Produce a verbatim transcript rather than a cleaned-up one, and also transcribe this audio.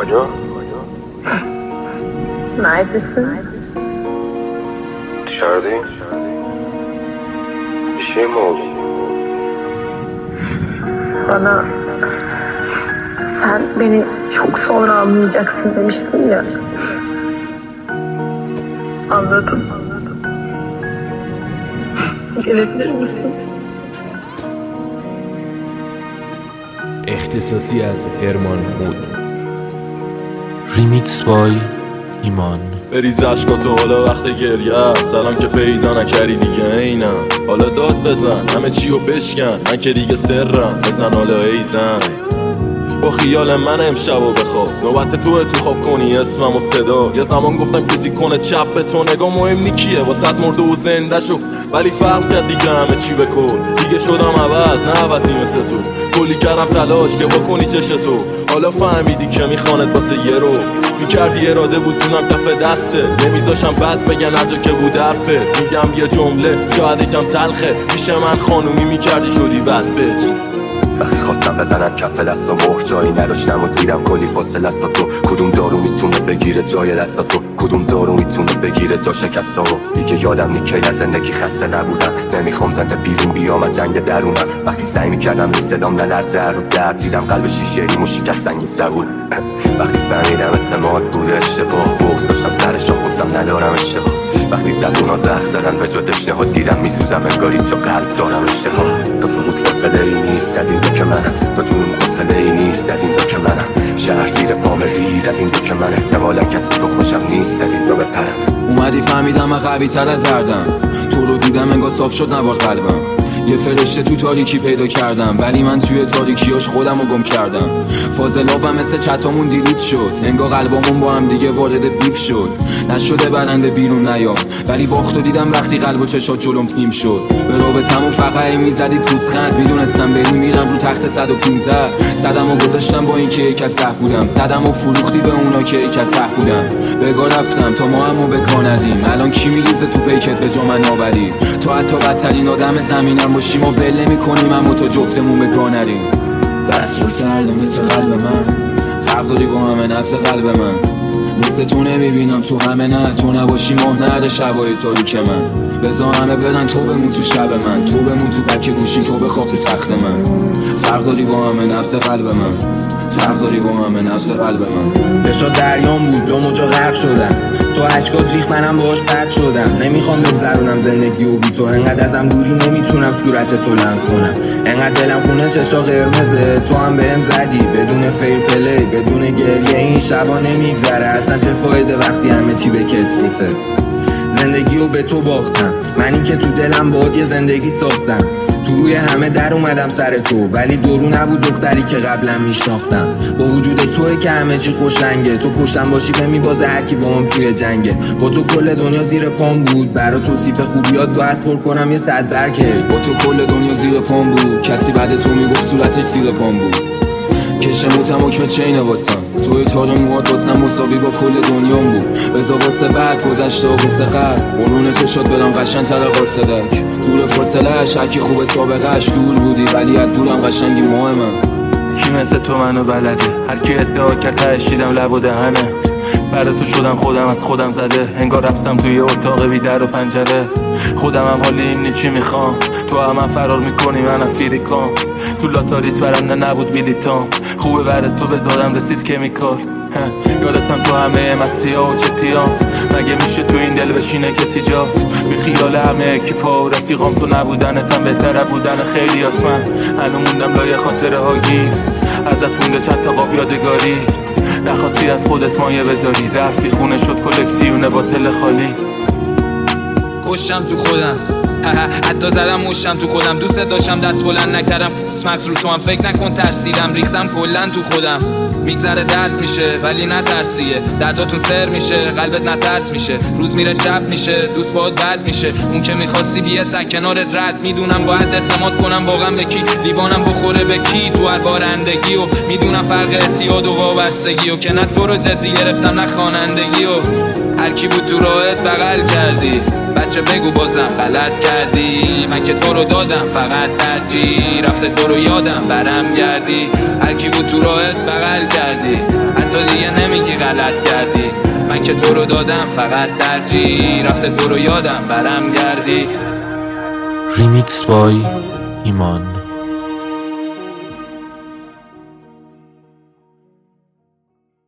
kocam? Neredesin? Dışarıdayım. Bir şey mi oldu? Bana sen beni çok sonra anlayacaksın demiştin ya. Anladım. Gelebilir misin? اختصاصی از هرمان مود. ریمیکس بای ایمان. بریز عشقاتو حالا وقت گریه، سلام که پیدا نکردی دیگه اینم. حالا داد بزن همه چیو بشکن، من که دیگه سرم بزن حالا ایزن. با خیال من امشب و بخواب، نوبت توه تو خواب کنی اسمم و صدا. یه زمان گفتم کسی کنه چپ به تو نگاه مهم نیکیه واسه مرده و زنده شو، ولی فرق کرد دیگه همه چی بکن. دیگه شدم عوض نه عوضی مثل تو، کلی کردم تلاش که بکنی چشتو. حالا فهمیدی که میخواند واسه یه رو میکردی اراده بود جونم کف دسته. نمیذاشم بد بگن هر جا که بود حرفه. میگم یه جمله شاید یکم تلخه، پیش من خانومی میکردی شدی بد بچ. وقتی خواستم بزنن کف دست و مهر جایی نداشتم و دیرم کلی فاصله است. تو کدوم دارو میتونه بگیره جای دست تو، کدوم دارو میتونه بگیره جا شکستامو. دیگه یادم نی کی از زندگی خسته نبودم، نمیخوام زنده بیرون بیام از جنگ درونم. وقتی سعی میکردم این صدام نلرزه رو درد، دیدم قلب شیشه‌ای مو شکست سنگین زبون. وقتی فهمیدم اعتماد بوده اشتباه، بغض داشتم سرشو گفتم ندارم اشتباه. وقتی زبونا زخ زدن به جا دشنه‌ها، دیدم میسوزم انگاری جو قلب دارم اشتباه. تا سقوط فاصله ای نیست از اینجا که منم، تا جنون فاصله ای نیست از اینجا که منم. شهر زیر پام ریز از اینجا که من احتمالا کسی تو خوشم نیست از اینجا بپرم. اومدی فهمیدم من قوی ترت بردم، تو رو دیدم انگار صاف شد نباد قلبم. یه فرشته تو تاریکی پیدا کردم، ولی من توی تاریکیاش خودم رو گم کردم. فاضلابم مثل چتامون دیلیت شد، انگار قلبامون با هم دیگه وارد بیف شد. نشده برنده بیرون نیام، ولی باختو دیدم وقتی قلب و چشات جلوم نیم شد. به رابطمون فقط میزدی پوزخند، میدونستم بری میرم رو تخت صد و پونزده. صدمو گذاشتم با اینکه یک از ده بودم، صدمو فروختی به اونا که یک از ده بودم. بگاه رفتم تا ما همو بکا ندیم، الان کی میریزه تو پیکت به جا من آوری. تو حتی بدترین آدم زمینم باشی ما ول نمی‌کنیم، اما تو جفتمون به گا نریم. بس رو سرده مثل قلب من، فرق داری با همه نفس قلب من. مثل تو نمیبینم تو همه نه، تو نباشی ماه نرده شبای تاریک من. بذار همه بدن تو بمون تو شب من، تو بمون تو بک گوشی، تو بخواب تو تخت من. فرق داری با همه نفس قلب من، فرق داری با همه نفس قلب من. بشا دریام بود دو موجا غرق شدم، تو عشقات ریخ منم باهاش پرد شدم. نمیخوام بگذرونم زندگی و بی تو، انقدر ازم دوری نمیتونم صورت تو لمس کنم. انقدر دلم خونه چشا قرمزه، تو هم بهم زدی بدون فیر پلی بدون گریه. این شبا نمیگذره اصلا، چه فایده وقتی همه چی به کتفته. زندگیو به تو باختم، من این که تو دلم باهات یه زندگی ساختم. تو روی همه در اومدم سر تو، ولی دورو نبود دختری که قبلا میشناختم. با وجود توی که همه چی خوش رنگه، تو پشتم باشی به میبازه هر کی با هم توی جنگه. با تو کل دنیا زیر پام بود، برا توصیف خوبیات باید پر کنم یه صد برکه. با تو کل دنیا زیر پام بود، کسی بعد تو میگفت صورتش زیر پام بود. کشم موتم حکم چینه واسم، توی تار موهات واسم مساوی با کل دنیام بود. بذار واسه بعد گذشته و واسه قبل، قرون چشات بدم قشنگ تر قاصدک. دور فاصله‌اش هرکی خوب سابقه‌اش، دور بودی ولی از دورم قشنگی ماه من. کی مثل تو منو بلده، هر کی ادعا کرد تهش دیدم لب و دهنه. برای تو شدم خودم از خودم زده، انگار رفتم توی اتاق بی در و پنجره. خودم هم حالی این چی میخوام، تو هم, هم فرار میکنی من از فیریکام. تو لاتاریت برنده نبود بیلیتام، خوبه برای تو به دادم رسید کمیکال. یادتم تو همه مستی ها و چتیام، مگه میشه تو این دل بشینه کسی جات. بی خیال همه اکیپا و رفیقام، تو نبودنتم بهتره بودن خیلی آسمن. هنو موندم لای خاطره ها گیر، ازت مونده چند تا قاب یادگاری. نخواستی از خودت مایه بذاری، رفتی خونه شد کلکسیونه با دل خالی. کشم تو خودم، حتی زدم مشتم تو خودم. دوست داشتم دست بلند نکردم، اسمت رو تو هم فکر نکن ترسیدم. ریختم کلن تو خودم، میگذره درس میشه ولی نترس دیگه. درداتون سر میشه قلبت نترس میشه، روز میره شب میشه دوست باهات بد میشه. اون که میخواستی بیه سک کنارت رد، میدونم باید اعتماد کنم واقعا به کی. لیوانم بخوره به کی تو هر بارندگی، و میدونم فرق اعتیاد و وابستگی، و که نه تو رو جدی گرفتم نه خوانندگی. و هر کی بود تو راهت بغل کردی، بچه باشه بگو بازم غلط کردی، من که تو رو دادم فقط ترجیح رفته تو رو یادم برم گردی، هر کی بود تو راهت بغل کردی، حتی دیگه نمیگی غلط کردی، من که تو رو دادم فقط ترجیح رفته تو رو یادم برم گردی. ریمیکس بای ایمان.